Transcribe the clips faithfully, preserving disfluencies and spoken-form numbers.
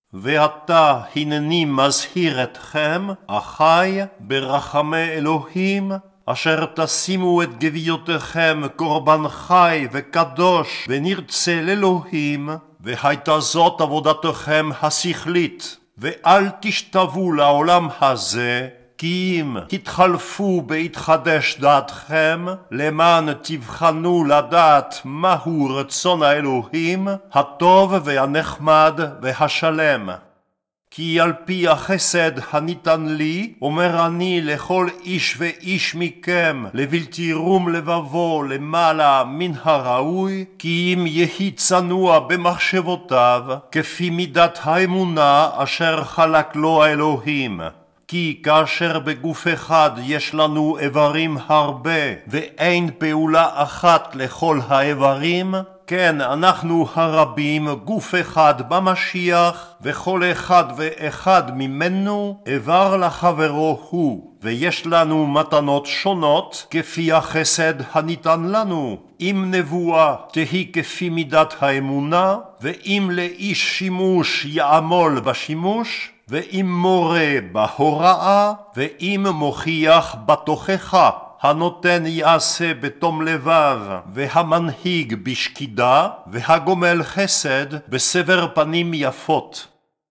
ועתה הנני מזהיר אתכם, אחי, ברחמי אלוהים, אשר תשימו את גוויותיכם קורבן חי וקדוש ונרצה לאלוהים, והייתה זאת עבודתכם השכלית, ואל תשתוו לעולם הזה, כי אם התחלפו בהתחדש דעתכם, למען תבחנו לדעת מהו רצון האלוהים, הטוב והנחמד והשלם. כי על פי החסד הניתן לי, אומר אני לכל איש ואיש מכם, לבלתי רום לבבו למעלה מן הראוי, כי אם יהי צנוע במחשבותיו, כפי מידת האמונה אשר חלק לו האלוהים. כי כאשר בגוף אחד יש לנו איברים הרבה, ואין פעולה אחת לכל האיברים, כן, אנחנו הרבים גוף אחד במשיח, וכל אחד ואחד ממנו איבר לחברו הוא, ויש לנו מתנות שונות כפי החסד הניתן לנו. אם נבואה תהי כפי מידת האמונה, ואם לאיש שימוש יעמול בשימוש, ואם מורה בהוראה, ואם מוכיח בתוכחה. הנותן יעשה בתום לבב, והמנהיג בשקידה, והגומל חסד בסבר פנים יפות.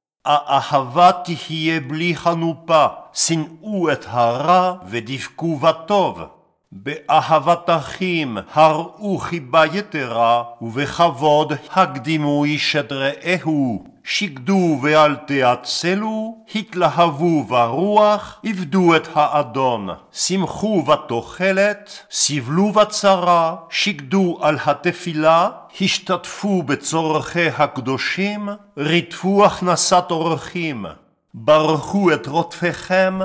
האהבה תהיה בלי חנופה, שנאו את הרע ודבקו בטוב. באהבת אחים הראו חיבה יתרה, ובכבוד הקדימו איש את רעהו. שקדו ואל תעצלו, התלהבו ברוח, עבדו את האדון. שמחו בתוחלת, סבלו בצרה, שקדו על התפילה, השתתפו בצורכי הקדושים, ריתפו הכנסת אורחים. ברכו את רודפיכם,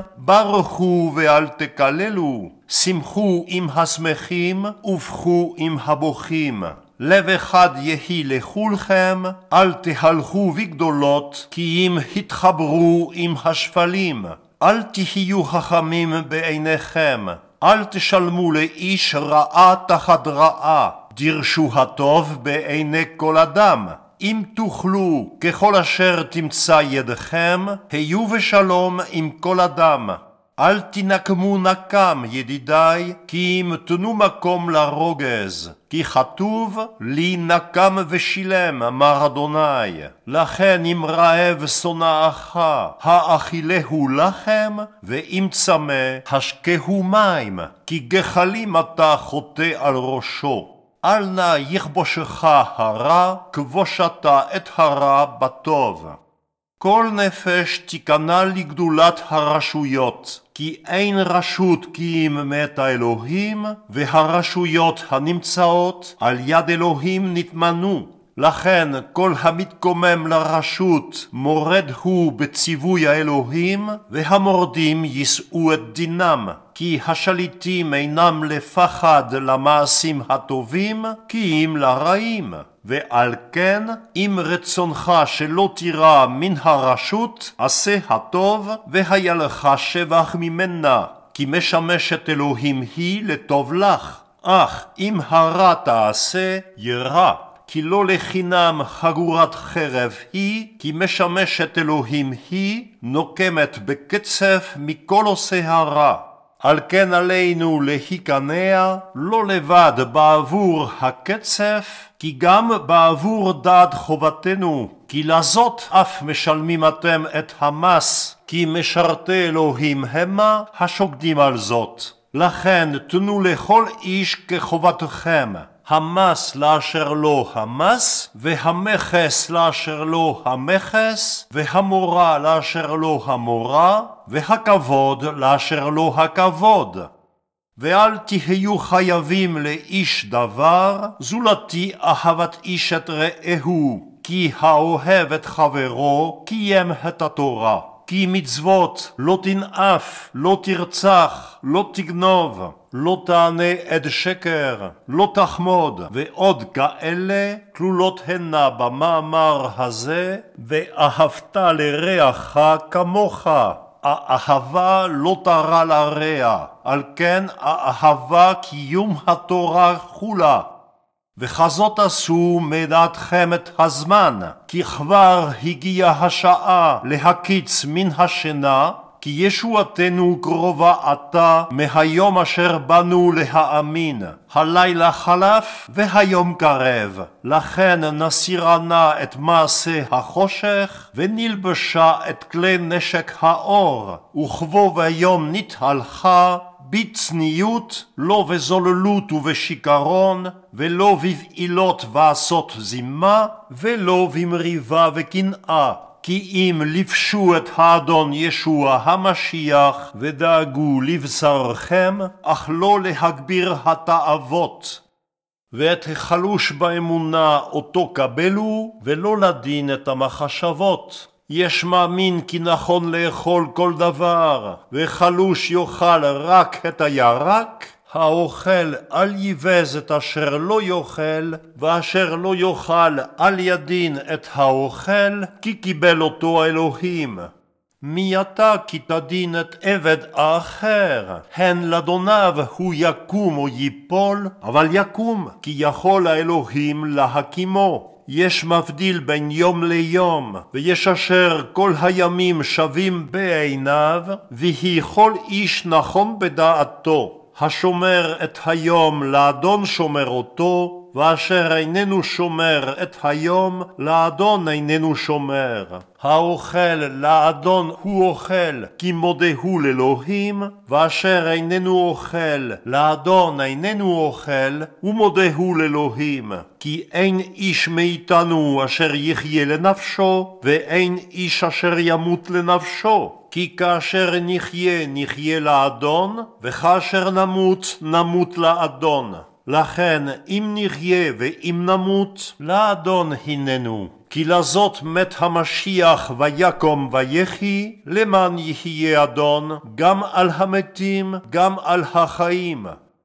ברכו ואל תקללו. שמחו עם השמחים, ובכו עם הבוכים. לב אחד יהי לכולכם, אל תהלכו בגדולות, כי אם התחברו עם השפלים. אל תהיו חכמים בעיניכם, אל תשלמו לאיש רעה תחת רעה, דרשו הטוב בעיני כל אדם. אם תוכלו ככל אשר תמצא ידכם, היו בשלום עם כל אדם. אל תנקמו נקם, ידידיי, כי אם תנו מקום לרוגז. כי כתוב, לי נקם ושילם, אמר אדוני. לכן אם רעב שונאך, האכילהו לחם, ואם צמא, השקהו מים, כי גחלים אתה חוטא על ראשו. אל נא יכבושך הרע, כבושתה את הרע בטוב. כל נפש תיכנע לגדולת הרשויות, כי אין רשות כי אם מאת האלוהים, והרשויות הנמצאות על יד אלוהים נתמנו. לכן כל המתקומם לרשות מורד הוא בציווי האלוהים, והמורדים יישאו את דינם. כי השליטים אינם לפחד למעשים הטובים, כי אם לרעים. ועל כן, אם רצונך שלא תירא מן הרשות, עשה הטוב, והיה לך שבח ממנה, כי משמשת אלוהים היא לטוב לך. אך אם הרע תעשה, ירא. כי לא לחינם חגורת חרב היא, כי משמשת אלוהים היא, נוקמת בקצף מכל עושה הרע. על כן עלינו להיכנע, לא לבד בעבור הקצף, כי גם בעבור דעת חובתנו, כי לזאת אף משלמים אתם את המס, כי משרתי אלוהים המה השוקדים על זאת. לכן תנו לכל איש כחובתכם. המס לאשר לו המס, והמכס לאשר לו המכס, והמורה לאשר לו המורה, והכבוד לאשר לו הכבוד. ואל תהיו חייבים לאיש דבר, זולתי אהבת איש את רעהו, כי האוהב את חברו קיים את התורה. כי מצוות לא תנאף, לא תרצח, לא תגנוב, לא תענה עד שקר, לא תחמוד, ועוד כאלה כלולות הנה במאמר הזה, ואהבת לרעך כמוך. האהבה לא תרע לרע, על כן האהבה קיום התורה כולה. וכזאת עשו מדעתכם את הזמן, כי כבר הגיעה השעה להקיץ מן השינה, כי ישועתנו קרובה עתה מהיום אשר באנו להאמין. הלילה חלף והיום קרב, לכן נסירה נא את מעשה החושך, ונלבשה את כלי נשק האור, וכבוא ויום נתהלכה, בצניעות, לא בזוללות ובשיקרון, ולא בבעילות ועשות זימה, ולא במריבה וקנאה. כי אם לבשו את האדון ישוע המשיח ודאגו לבשרכם, אך לא להגביר התאוות. ואת החלוש באמונה אותו קבלו, ולא לדין את המחשבות. יש מאמין כי נכון לאכול כל דבר, וחלוש יאכל רק את הירק, האוכל אל ייבז את אשר לא יאכל, ואשר לא יאכל אל ידין את האוכל, כי קיבל אותו האלוהים. מי אתה כי תדין את עבד האחר? הן לאדוניו הוא יקום או ייפול, אבל יקום, כי יכול האלוהים להקימו. יש מבדיל בין יום ליום, ויש אשר כל הימים שווים בעיניו, והיא כל איש נכון בדעתו. השומר את היום לאדון שומר אותו, ואשר איננו שומר את היום לאדון איננו שומר. האוכל לאדון הוא אוכל כי מודה הוא לאלוהים, ואשר איננו אוכל לאדון איננו אוכל ומודה הוא לאלוהים. כי אין איש מאיתנו אשר יחיה לנפשו, ואין איש אשר ימות לנפשו. כי כאשר נחיה נחיה לאדון, וכאשר נמות נמות לאדון. לכן אם נחיה ואם נמות, לאדון הננו. כי לזאת מת המשיח ויקום ויחי, למען יחיה אדון גם על המתים גם על החיים.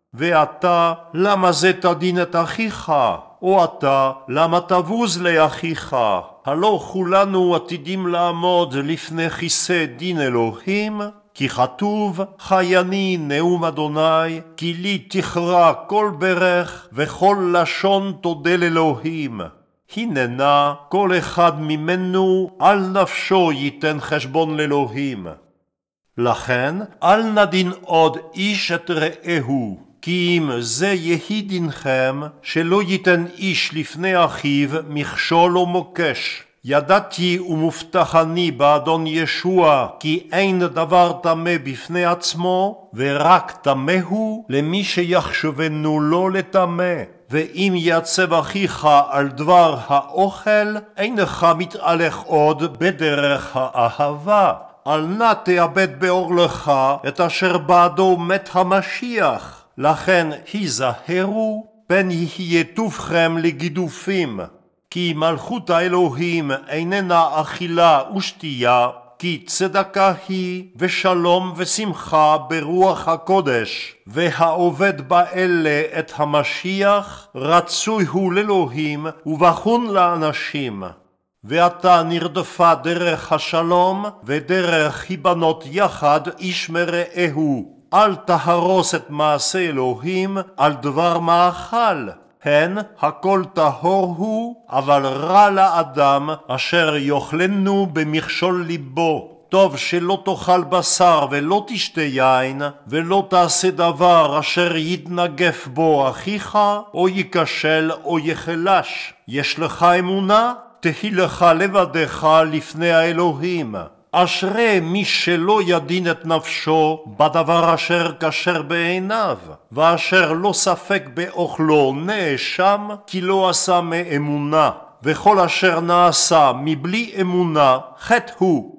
ואתה למה זה תדין את אחיך? או אתה למה תבוז לאחיך? הלא כולנו עתידים לעמוד לפני כיסא דין אלוהים, כי כתוב, חי אני נאום אדוני, כי לי תכרע כל ברך וכל לשון תודה לאלוהים. הננה כל אחד ממנו על נפשו ייתן חשבון לאלוהים. לכן אל נדין עוד איש את רעהו, כי אם זה יהי דינכם, שלא ייתן איש לפני אחיו מכשול או מוקש. ידעתי ומובטחני באדון ישוע, כי אין דבר טמא בפני עצמו, ורק טמא הוא למי שיחשבנו לא לטמא. ואם יעצב אחיך על דבר האוכל, אינך מתהלך עוד בדרך האהבה. אל נא תאבד בעורלך את אשר בעדו מת המשיח. לכן היזהרו, פן יהיה טובכם לגידופים. כי מלכות האלוהים איננה אכילה ושתייה, כי צדקה היא ושלום ושמחה ברוח הקודש, והעובד באלה את המשיח רצוי הוא לאלוהים ובחון לאנשים. ואתה נרדפה דרך השלום ודרך היבנות יחד איש מרעהו. אל תהרוס את מעשה אלוהים על דבר מאכל. הן הכל טהור הוא, אבל רע לאדם אשר יאכלנו במכשול ליבו. טוב שלא תאכל בשר ולא תשתה יין, ולא תעשה דבר אשר יתנגף בו אחיך, או ייכשל או יחלש. יש לך אמונה? תהי לך לבדך לפני האלוהים. אשרי מי שלא ידין את נפשו בדבר אשר כשר בעיניו, ואשר לא ספק באוכלו נאשם, כי לא עשה מאמונה. וכל אשר נעשה מבלי אמונה, חטא הוא.